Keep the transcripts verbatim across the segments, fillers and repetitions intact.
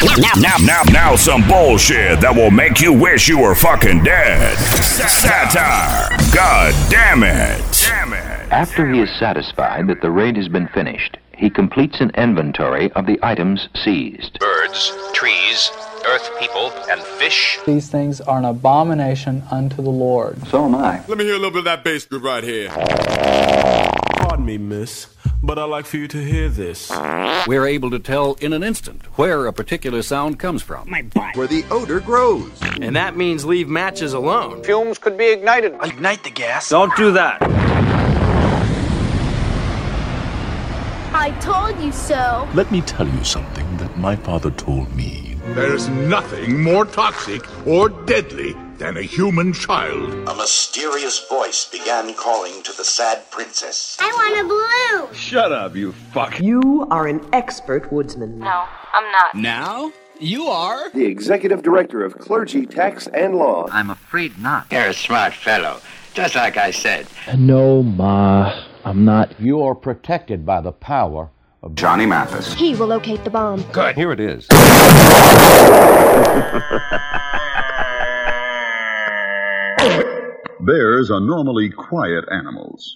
Now, now, now, now some bullshit that will make you wish you were fucking dead. Satire. God damn it. Damn it. After he is satisfied that the raid has been finished, he completes an inventory of the items seized. Birds, trees, earth people, and fish. These things are an abomination unto the Lord. So am I. Let me hear a little bit of that bass groove right here. Pardon me, miss, but I'd like for you to hear this. We're able to tell in an instant where a particular sound comes from. My butt. Where the odor grows. And that means leave matches alone. Fumes could be ignited. Ignite the gas. Don't do that. I told you so. Let me tell you something that my father told me. There's nothing more toxic or deadly than a human child. A mysterious voice began calling to the sad princess. I want a blue. Shut up, you fuck. You are an expert woodsman. No, I'm not. Now? You are? The executive director of Clergy, Tax, and Law. I'm afraid not. You're a smart fellow, just like I said. No, Ma, I'm not. You are protected by the power of Johnny Mathis. He will locate the bomb. Good. Here it is. Bears are normally quiet animals.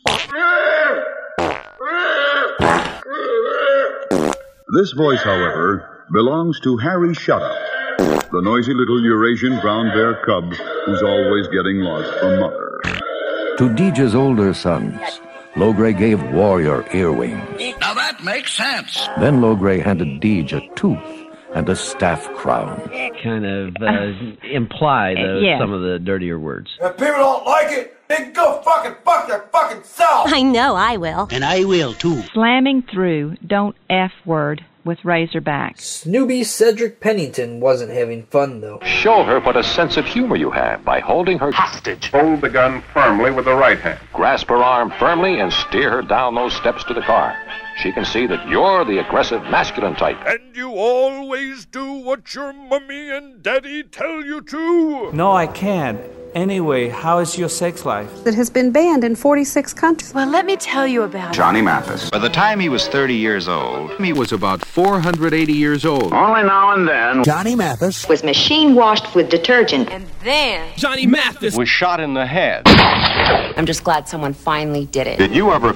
This voice, however, belongs to Harry Shutup, the noisy little Eurasian brown bear cub who's always getting lost from mother. To Deeja's older sons, Logray gave Warrior earwings. Now that makes sense. Then Logray handed Deej a tooth and a staff crown. Kind of uh, imply the, yeah. some of the dirtier words. If people don't like it, then go fucking fuck their fucking self. I know I will. And I will too. Slamming through, don't F word with Razorback. Snoopy Cedric Pennington wasn't having fun, though. Show her what a sense of humor you have by holding her hostage. Hold the gun firmly with the right hand. Grasp her arm firmly and steer her down those steps to the car. She can see that you're the aggressive masculine type. And you always do what your mummy and daddy tell you to. No, I can't. Anyway, how is your sex life? It has been banned in forty-six countries. Well, let me tell you about Johnny Mathis. it. By the time he was thirty years old, He was about four hundred eighty years old. Only now and then. Johnny Mathis was machine washed with detergent. And then Johnny Mathis was shot in the head. I'm just glad someone finally did it. Did you ever...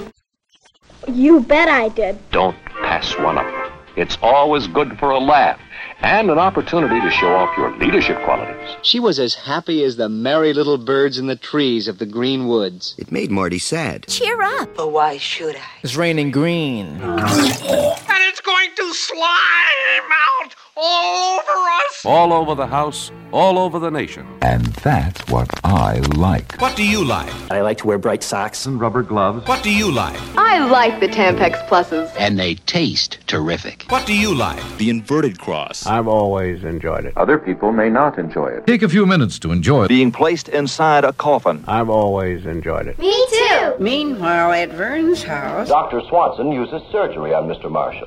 You bet I did. Don't pass one up. It's always good for a laugh and an opportunity to show off your leadership qualities. She was as happy as the merry little birds in the trees of the green woods. It made Marty sad. Cheer up. Oh, why should I? It's raining green. And it's going to slime out all over us. All over the house, all over the nation. And that's what I like. What do you like? I like to wear bright socks And rubber gloves. What do you like? I like the Tampax Pluses. And they taste terrific. What do you like? The inverted cross. I've always enjoyed it. other people may not enjoy it. Take a few minutes to enjoy it. Being placed inside a coffin. I've always enjoyed it. Me too. Meanwhile, at Vern's house... Doctor Swanson uses surgery on Mister Marshall.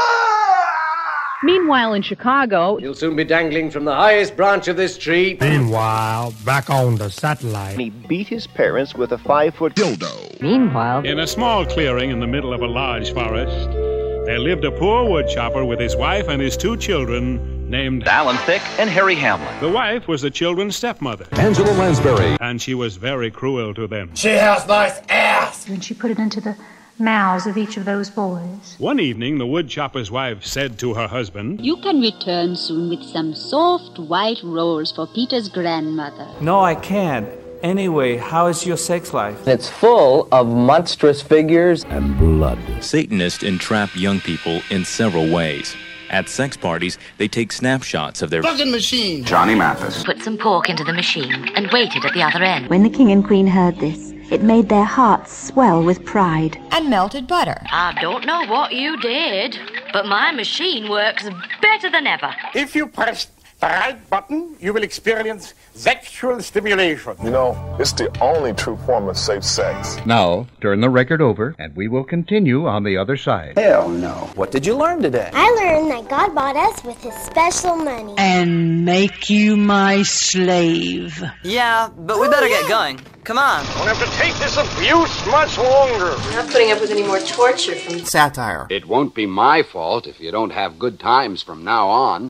Meanwhile, in Chicago, You'll soon be dangling from the highest branch of this tree. Meanwhile, back on the satellite. He beat his parents with a five-foot dildo. Meanwhile... In a small clearing in the middle of a large forest, there lived a poor woodchopper with his wife and his two children named Alan Thicke and Harry Hamlin. The wife was the children's stepmother, Angela Lansbury, and she was very cruel to them. She has nice ass. And she put it into the mouths of each of those boys. One evening, the woodchopper's wife said to her husband, You can return soon with some soft white rolls for Peter's grandmother. No, I can't. Anyway, how is your sex life? It's full of monstrous figures and blood. Satanists entrap young people in several ways. At sex parties, they take snapshots of their fucking machine. Johnny Mathis. Put some pork into the machine and waited at the other end. When the king and queen heard this, it made their hearts swell with pride. And melted butter. I don't know what you did, but my machine works better than ever. If you press the right button, you will experience sexual stimulation. You know, it's the only true form of safe sex. Now, turn the record over, and we will continue on the other side. Hell no. What did you learn today? I learned that God bought us with his special money. And make you my slave. Yeah, but we better get going. Come on. Don't have to take this abuse much longer. I'm not putting up with any more torture from Satire. It won't be my fault if you don't have good times from now on.